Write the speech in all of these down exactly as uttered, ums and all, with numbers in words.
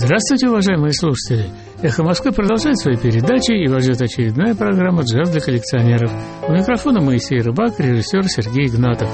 Здравствуйте, уважаемые слушатели! «Эхо Москвы» продолжает свои передачи, и вас ждет очередная программа «Джаз для коллекционеров». У микрофона Моисей Рыбак, режиссер Сергей Игнатов.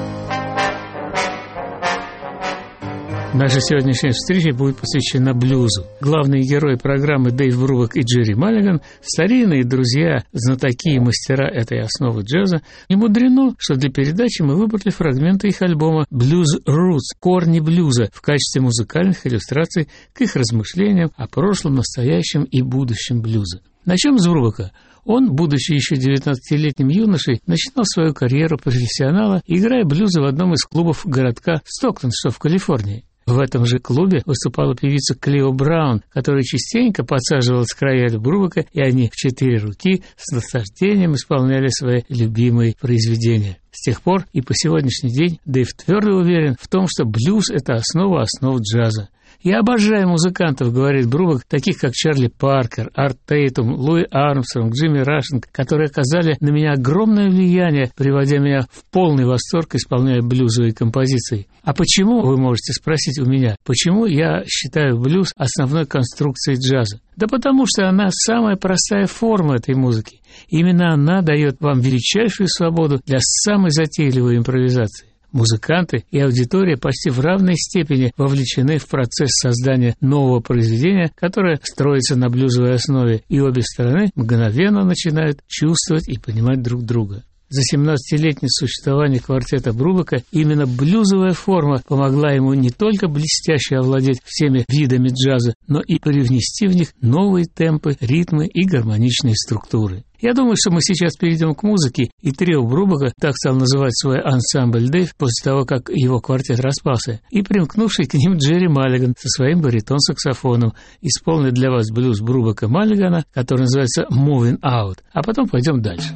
Наша сегодняшняя встреча будет посвящена блюзу. Главные герои программы Дэйв Брубак и Джерри Маллиган, старинные друзья, знатоки и мастера этой основы джаза. Не мудрено, что для передачи мы выбрали фрагменты их альбома «Blues Roots» – «Корни блюза» в качестве музыкальных иллюстраций к их размышлениям о прошлом, настоящем и будущем блюза. Начнем с Брубака. Он, будучи еще девятнадцатилетним юношей, начинал свою карьеру профессионала, играя блюзы в одном из клубов городка Стоктон, что в Калифорнии. В этом же клубе выступала певица Клео Браун, которая частенько подсаживалась к роялю Брубака, и они в четыре руки с наслаждением исполняли свои любимые произведения. С тех пор и по сегодняшний день Дэйв твердо уверен в том, что блюз – это основа основ джаза. «Я обожаю музыкантов», — говорит Брубак, таких как Чарли Паркер, Арт Тейтум, Луи Армстронг, Джимми Рашинг, которые оказали на меня огромное влияние, приводя меня в полный восторг, исполняя блюзовые композиции. А почему, вы можете спросить у меня, почему я считаю блюз основной конструкцией джаза? Да потому что она самая простая форма этой музыки. Именно она дает вам величайшую свободу для самой затейливой импровизации. Музыканты и аудитория почти в равной степени вовлечены в процесс создания нового произведения, которое строится на блюзовой основе, и обе стороны мгновенно начинают чувствовать и понимать друг друга. За семнадцатилетнее существование квартета Брубака именно блюзовая форма помогла ему не только блестяще овладеть всеми видами джаза, но и привнести в них новые темпы, ритмы и гармоничные структуры. Я думаю, что мы сейчас перейдем к музыке, и трио Брубака, так стал называть свой ансамбль Дэйв после того, как его квартет распался, и примкнувший к ним Джерри Маллиган со своим баритон-саксофоном исполнит для вас блюз Брубака Маллигана, который называется «Moving Out», а потом пойдем дальше.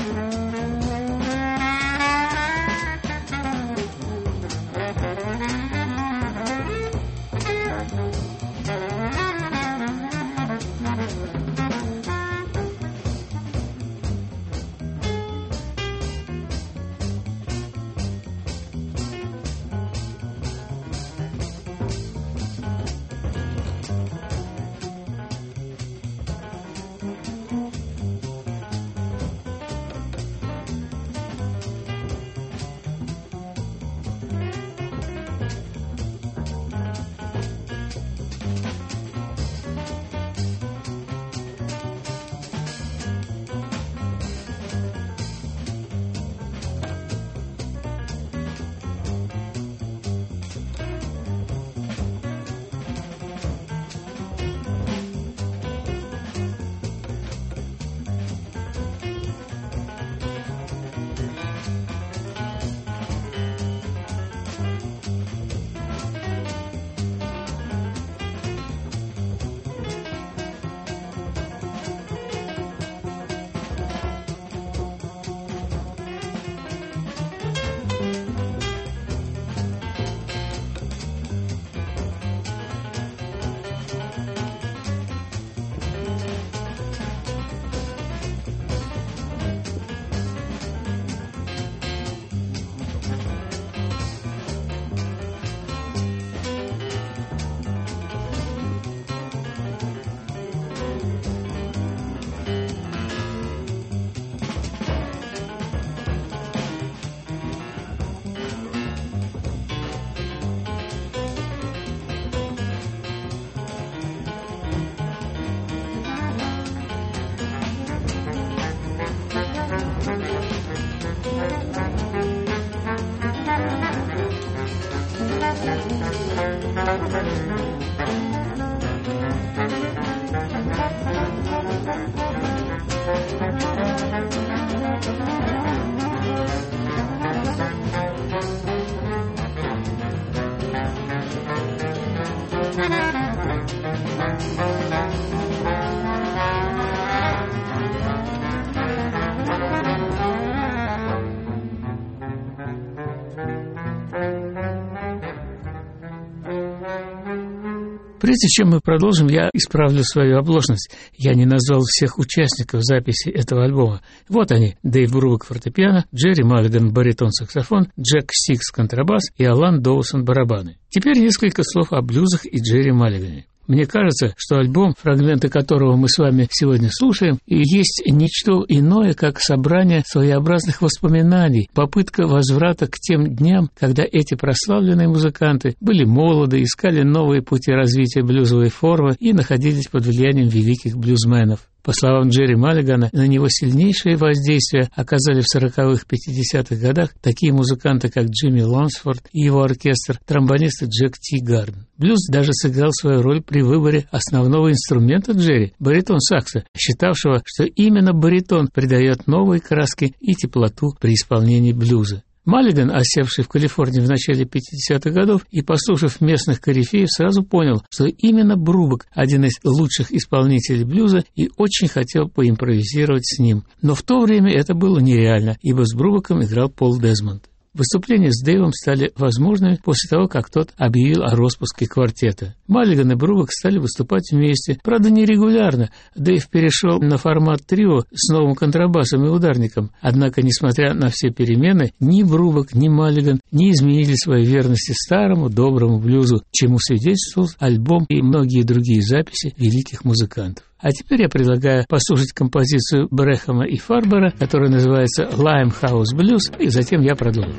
Thank you. Прежде чем мы продолжим, я исправлю свою оплошность. Я не назвал всех участников записи этого альбома. Вот они: Дэйв Брубак фортепиано, Джерри Маллиган баритон-саксофон, Джек Сикс контрабас и Алан Доусон барабаны. Теперь несколько слов о блюзах и Джерри Маллигане. Мне кажется, что альбом, фрагменты которого мы с вами сегодня слушаем, есть ничто иное, как собрание своеобразных воспоминаний, попытка возврата к тем дням, когда эти прославленные музыканты были молоды, искали новые пути развития блюзовой формы и находились под влиянием великих блюзменов. По словам Джерри Маллигана, на него сильнейшее воздействие оказали в сороковых-пятидесятых годах такие музыканты, как Джимми Лонсфорд и его оркестр, тромбонисты Джек Ти-Гарден. Блюз даже сыграл свою роль при выборе основного инструмента Джерри – баритон-сакса, считавшего, что именно баритон придает новые краски и теплоту при исполнении блюза. Маллиган, осевший в Калифорнии в начале пятидесятых годов и послушав местных корифеев, сразу понял, что именно Брубак – один из лучших исполнителей блюза, и очень хотел поимпровизировать с ним. Но в то время это было нереально, ибо с Брубаком играл Пол Дезмонд. Выступления с Дэйвом стали возможными после того, как тот объявил о распуске квартета. Маллиган и Брубак стали выступать вместе, правда, нерегулярно. Дэйв перешел на формат трио с новым контрабасом и ударником. Однако, несмотря на все перемены, ни Брубак, ни Маллиган не изменили своей верности старому доброму блюзу, чему свидетельствовал альбом и многие другие записи великих музыкантов. А теперь я предлагаю послушать композицию Брэхэма и Фарбера, которая называется «Limehouse Blues», и затем я продолжу.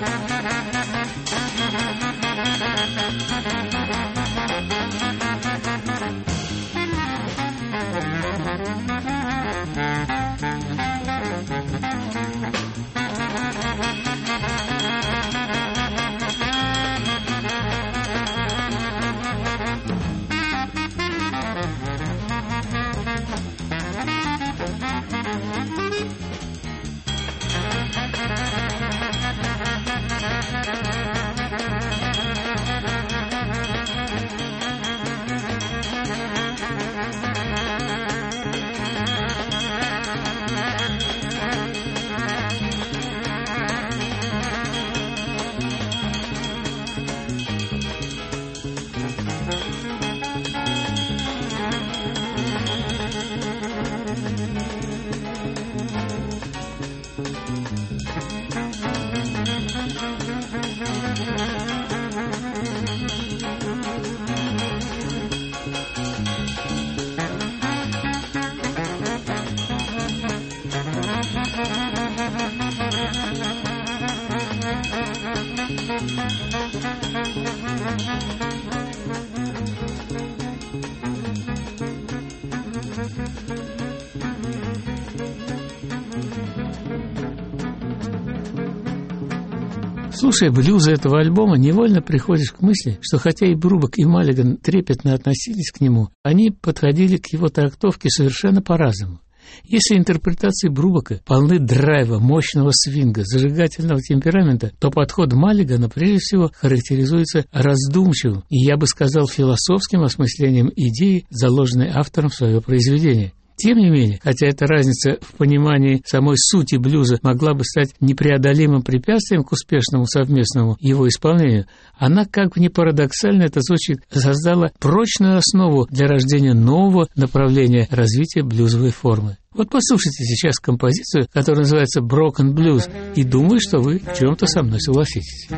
Слушая блюзы этого альбома, невольно приходишь к мысли, что хотя и Брубак, и Маллиган трепетно относились к нему, они подходили к его трактовке совершенно по-разному. Если интерпретации Брубака полны драйва, мощного свинга, зажигательного темперамента, то подход Маллигана прежде всего характеризуется раздумчивым и, я бы сказал, философским осмыслением идеи, заложенной автором в свое произведение. Тем не менее, хотя эта разница в понимании самой сути блюза могла бы стать непреодолимым препятствием к успешному совместному его исполнению, она, как бы ни парадоксально это звучит, создала прочную основу для рождения нового направления развития блюзовой формы. Вот послушайте сейчас композицию, которая называется «Broken Blues», и думаю, что вы в чем-то со мной согласитесь.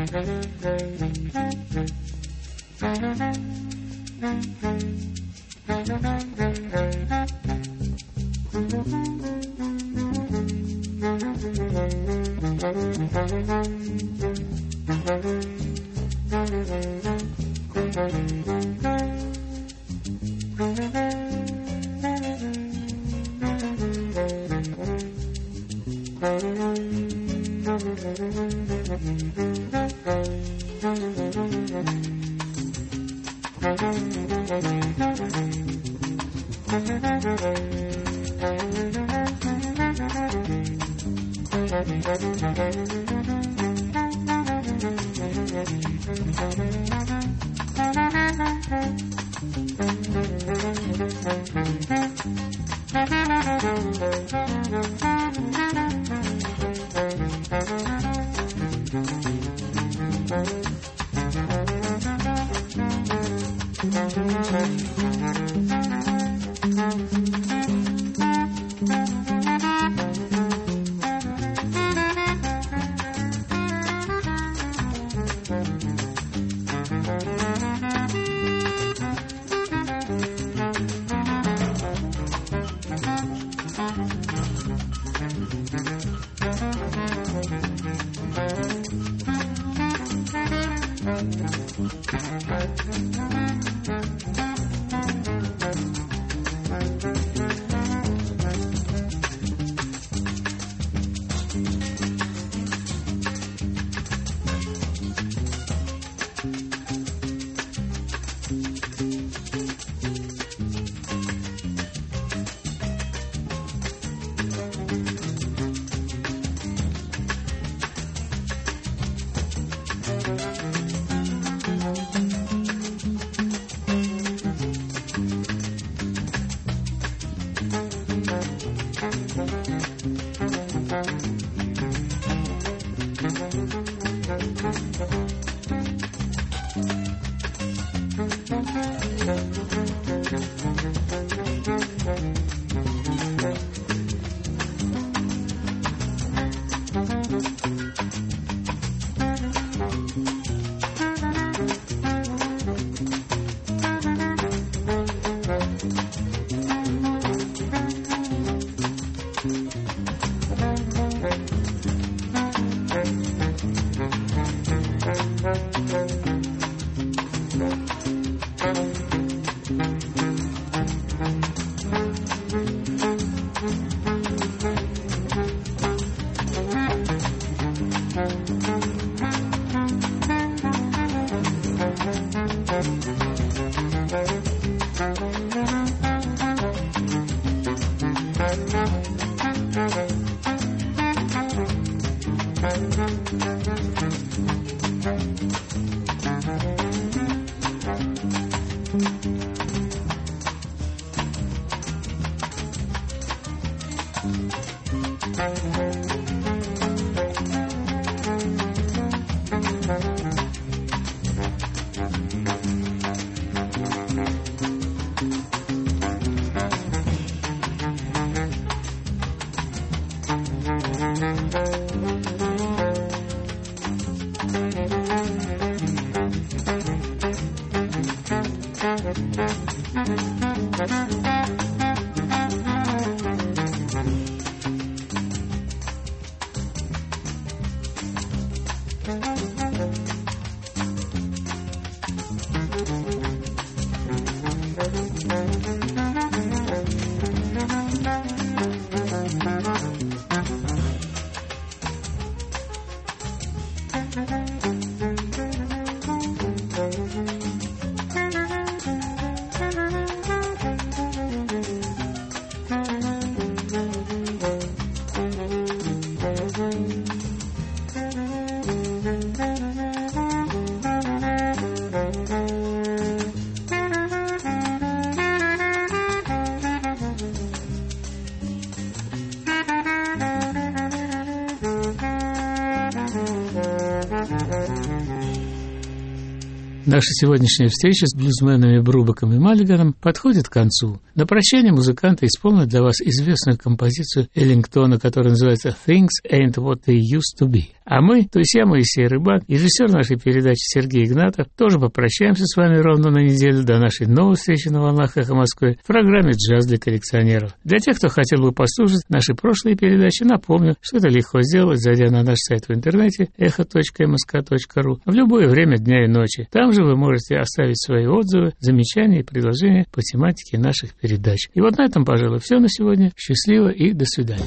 Наша сегодняшняя встреча с блюзменами Брубаком и Маллиганом подходит к концу. На прощание музыканты исполнят для вас известную композицию Эллингтона, которая называется «Things Ain't What They Used To Be». А мы, то есть я, Моисей Рыбак, режиссер нашей передачи Сергей Игнатов, тоже попрощаемся с вами ровно на неделю до нашей новой встречи на волнах «Эхо Москвы» в программе «Джаз для коллекционеров». Для тех, кто хотел бы послушать наши прошлые передачи, напомню, что это легко сделать, зайдя на наш сайт в интернете эхо точка эм эс ка точка ру в любое время дня и ночи. Там же вы можете оставить свои отзывы, замечания и предложения по тематике наших передач. И вот на этом, пожалуй, все на сегодня. Счастливо и до свидания.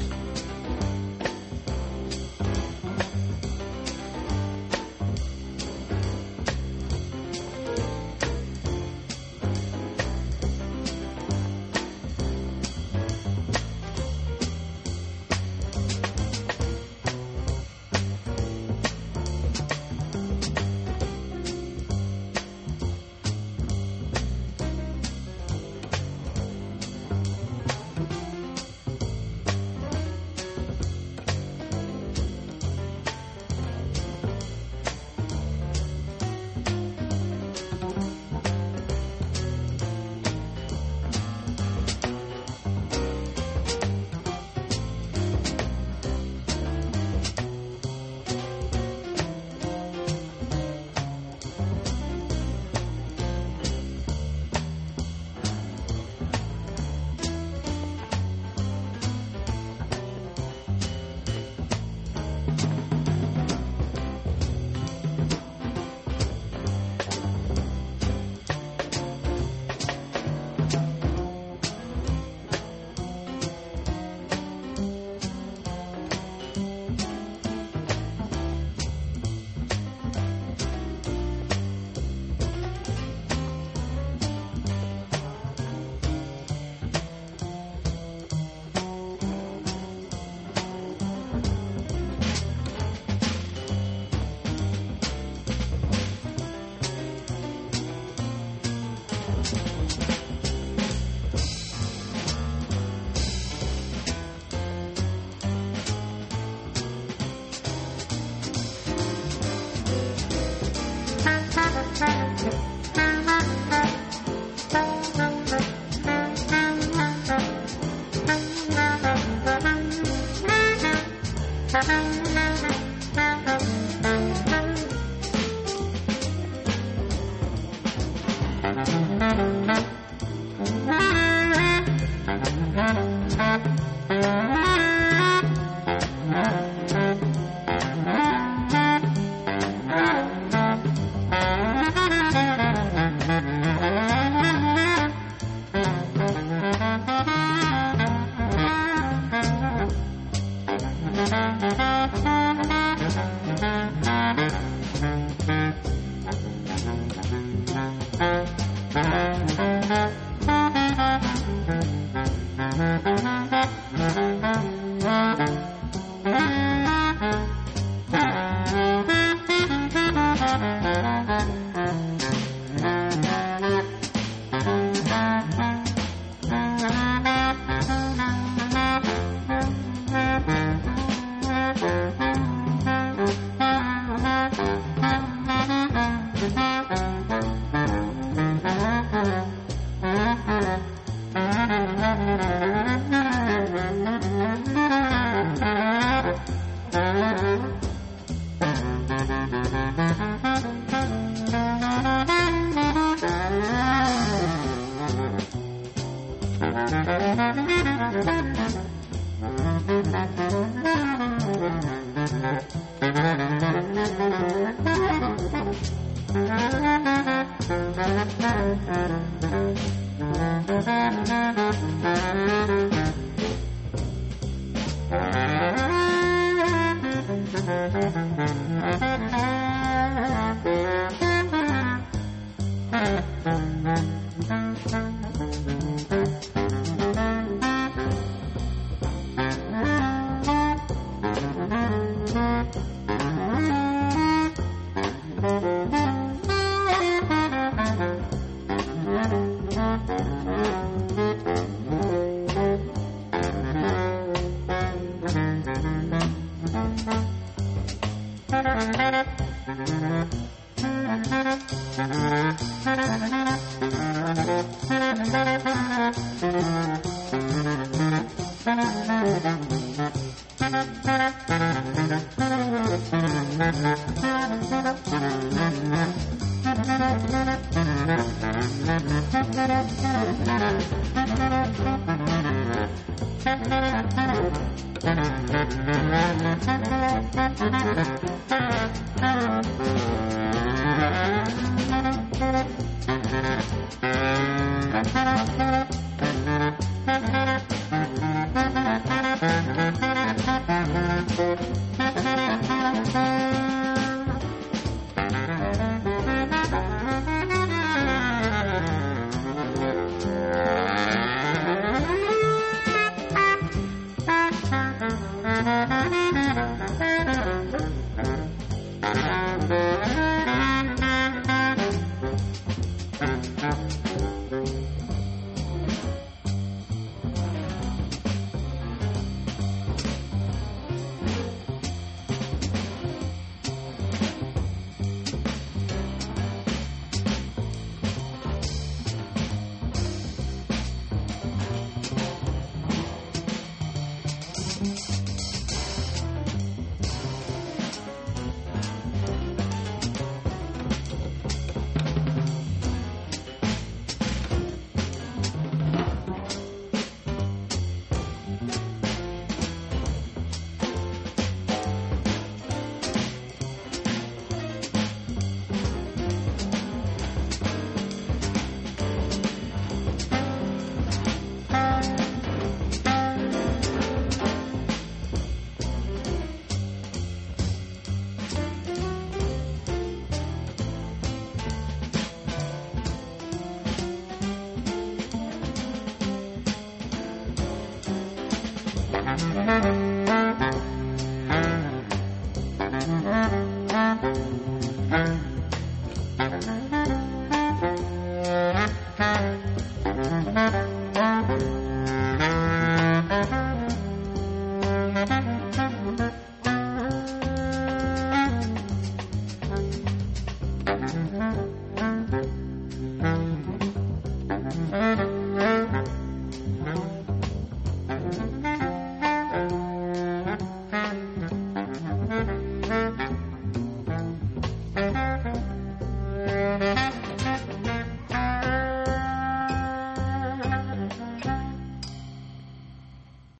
Thank you.